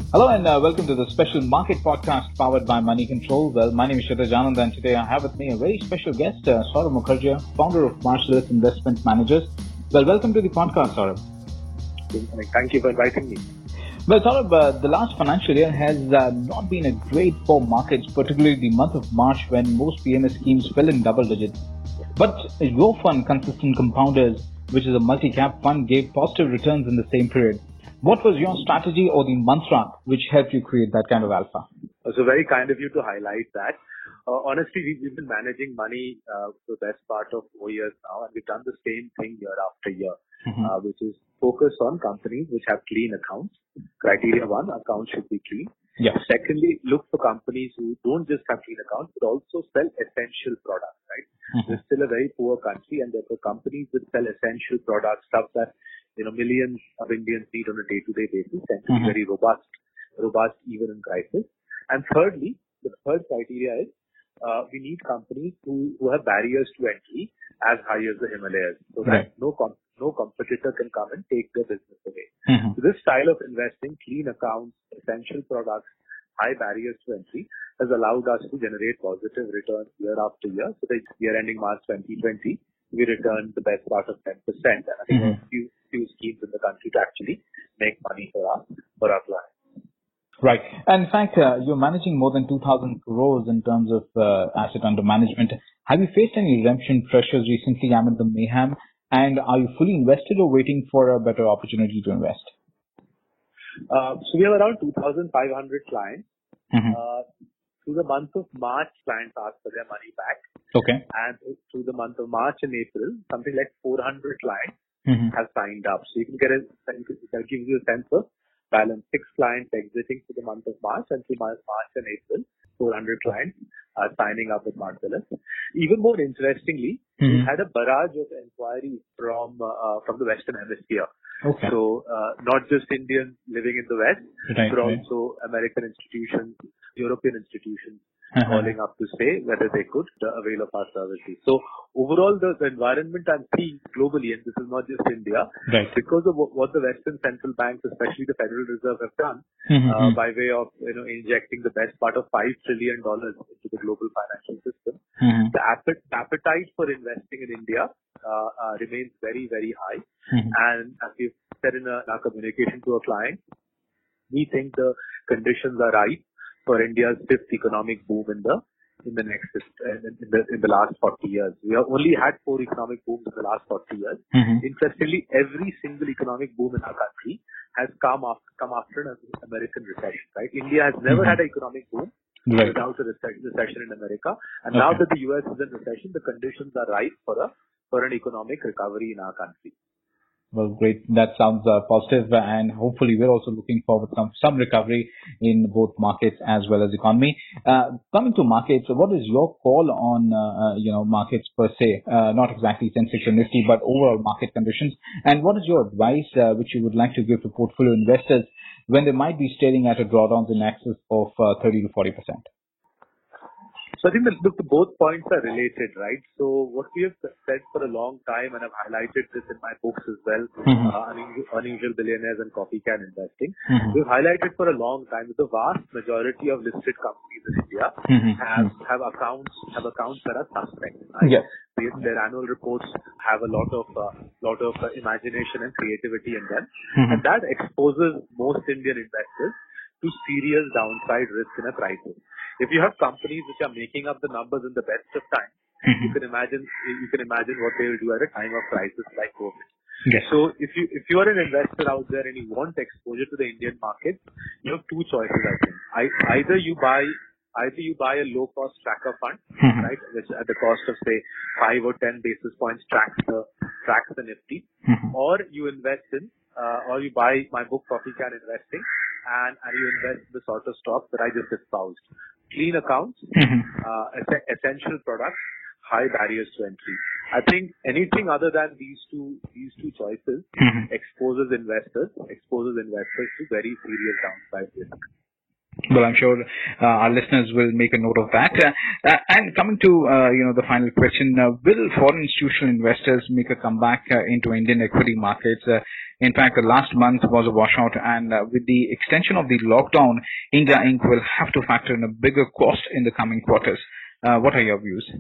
Hello and welcome to the special market podcast powered by Money Control. Well, my name is Kshitij Anand and today I have with me a very special guest, Saurabh Mukherjee, founder of Marcellus Investment Managers. Well, welcome to the podcast, Saurabh. Thank you for inviting me. Well, Saurabh, the last financial year has not been a great for markets, particularly the month of March when most PMS schemes fell in double digits. But your fund, Consistent Compounders, which is a multi-cap fund, gave positive returns in the same period. What was your strategy or the mantra which helped you create that kind of alpha? So very kind of you to highlight that. Honestly, we've been managing money for the best part of 4 years now, and we've done the same thing year after year, which is focus on companies which have clean accounts. Criteria one, accounts should be clean. Yes. Secondly, look for companies who don't just have clean accounts, but also sell essential products, right? We're still a very poor country, and therefore companies that sell essential products, stuff that millions of Indians need on a day-to-day basis, tend to be very robust even in crisis. And thirdly, the third criteria is we need companies who have barriers to entry as high as the Himalayas, so that no competitor can come and take their business away. So this style of investing, clean accounts, essential products, high barriers to entry, has allowed us to generate positive returns year after year. So the year ending March 2020, we returned the best part of 10%. And I think there are a few schemes in the country to actually make money for our clients. Right. And in fact, you're managing more than 2,000 crores in terms of asset under management. Have you faced any redemption pressures recently amid the mayhem? And are you fully invested or waiting for a better opportunity to invest? So we have around 2,500 clients. Through the month of March, clients asked for their money back. Okay. And through the month of March and April, something like 400 clients have signed up. So you can that gives you a sense of balance. 6 clients exiting through the month of March, and through March and April, 400 clients are signing up with Marcellus. Even more interestingly, we had a barrage of inquiries from the Western Hemisphere. Okay. So not just Indians living in the West, but also American institutions, European institutions calling up to say whether they could avail of our services. So overall, the environment I'm seeing globally, and this is not just India, because of what the Western central banks, especially the Federal Reserve, have done by way of injecting the best part of $5 trillion into the global financial system, the appetite for investing in India remains very, very high. And as we've said in our communication to a client, we think the conditions are right for India's 5th economic boom in the last 40 years. We have only had 4 economic booms in the last 40 years. Interestingly, every single economic boom in our country has come after an American recession. Right? India has never had an economic boom without a recession in America. And now that the US is in recession, the conditions are right for an economic recovery in our country. Well, great. That sounds positive, and hopefully we're also looking forward to some recovery in both markets as well as economy. Coming to markets, what is your call on markets per se? Not exactly Sensex or Nifty, but overall market conditions. And what is your advice which you would like to give to portfolio investors when they might be staring at a drawdowns in excess of 30 to 40%? So I think both points are related, right? So what we have said for a long time, and I've highlighted this in my books as well, Unusual Billionaires and Copycat Investing, we've highlighted for a long time that the vast majority of listed companies in India have accounts that are suspect. Right? Yes. Their annual reports have a lot of imagination and creativity in them, and that exposes most Indian investors to serious downside risk in a crisis. If you have companies which are making up the numbers in the best of times, you can imagine what they will do at a time of crisis like COVID. Yes. So if you are an investor out there and you want exposure to the Indian market, you have 2 choices, I think. Either you buy a low cost tracker fund, right, which at the cost of say 5 or 10 basis points tracks the Nifty, or you invest in or you buy my book Copycat Investing and you invest in the sort of stocks that I just espoused. Clean accounts, essential products, high barriers to entry. I think anything other than these two choices exposes investors to very serious downside risk. Well, I'm sure our listeners will make a note of that. And coming to the final question, will foreign institutional investors make a comeback into Indian equity markets? In fact, the last month was a washout, and with the extension of the lockdown, India Inc. will have to factor in a bigger cost in the coming quarters. What are your views?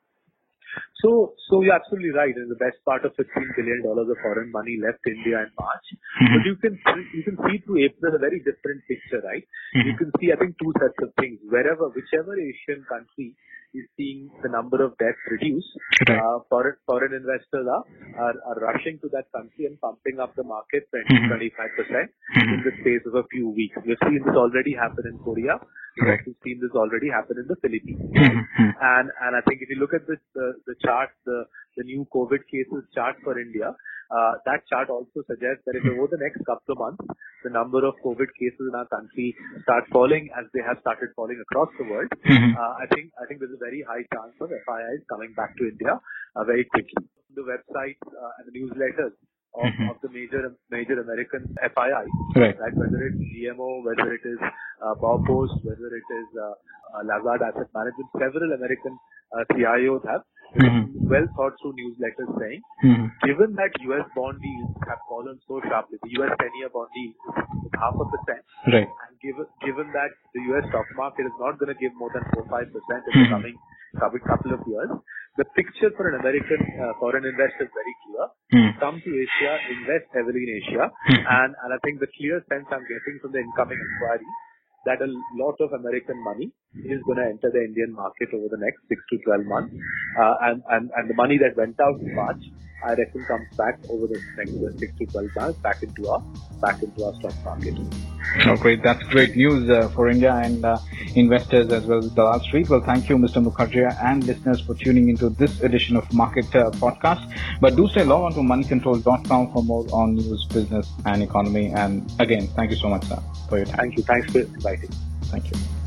So you're absolutely right. There's the best part of $15 billion of foreign money left India in March. But you can see through April a very different picture, right? You can see, I think, two sets of things. Whichever Asian country is seeing the number of deaths reduce, foreign investors are rushing to that country and pumping up the market 20-25% in the space of a few weeks. We've seen this already happen in Korea. We've seen this already happen in the Philippines. And I think if you look at the chart, the new COVID cases chart for India, that chart also suggests that if over the next couple of months, the number of COVID cases in our country start falling as they have started falling across the world, I think there's a very high chance of FIIs coming back to India very quickly. The websites and the newsletters of the major American FIIs, right? Whether it's GMO, whether it is Baupost, whether it is Lazard Asset Management, several American CIOs have well thought through newsletters saying, given that US bond yields have fallen so sharply, the US 10-year bond yield is 0.5%, right? And given that the US stock market is not going to give more than 4-5% in the coming couple of years, the picture for an American foreign investor is very clear. Come to Asia, invest heavily in Asia, and I think the clear sense I'm getting from the incoming inquiry that a lot of American money is going to enter the Indian market over the next 6 to 12 months, and the money that went out in March, I reckon, comes back over the next 6 to 12 months back into our stock market. Oh, great! That's great news for India and investors as well as Dalal Street. Well, thank you, Mr. Mukherjee, and listeners for tuning into this edition of Market Podcast. But do stay log on to moneycontrol.com for more on news, business, and economy. And again, thank you so much, sir, for your time. Thank you. Thanks for inviting. Thank you.